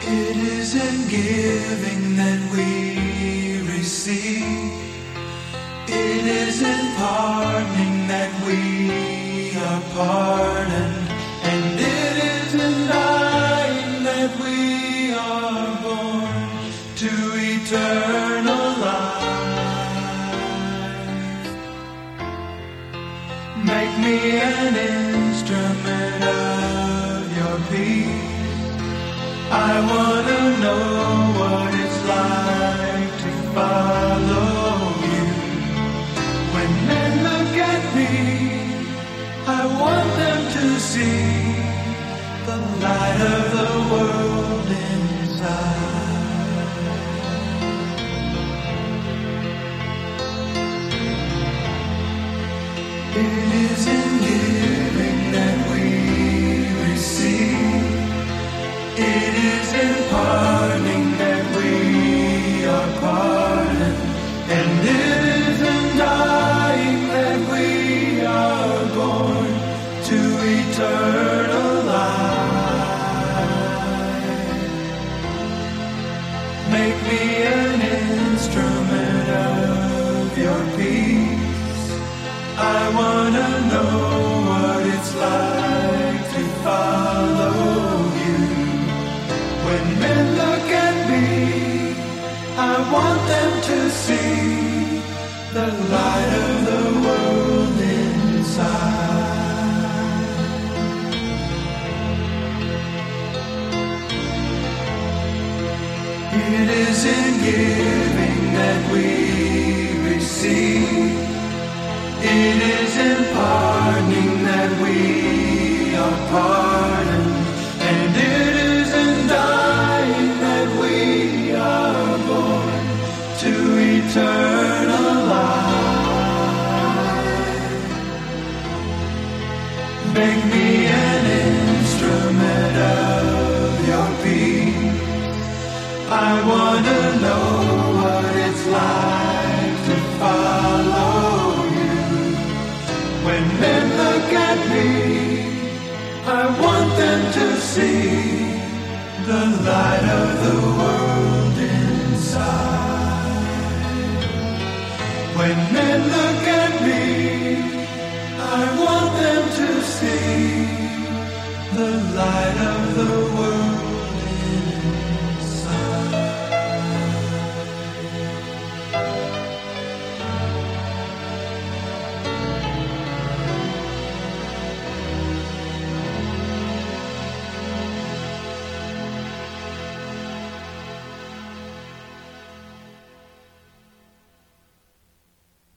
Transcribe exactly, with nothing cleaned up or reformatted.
It is in giving that we receive. It is in pardoning that we are pardoned. And it is in dying that we are born to eternal life. Make me an instrument of your peace. I want to know what it's like to follow you. When men look at me, I want them to see the light of the world inside. It is in giving that we receive. It is in pardoning that we are pardoned. And it is in dying that we are born to eternal life. Make me an instrument of your peace. I want to know what it's like to follow you. When men look at me, I want them to see the light of the world inside. It is in giving that we receive. It is in pardoning that we are pardoned. And it is in dying that we are born to eternal life. Make me an instrument of your peace. I want to know what it's like to follow you. When men look at me, I want them to see the light of the world inside. When men look at me,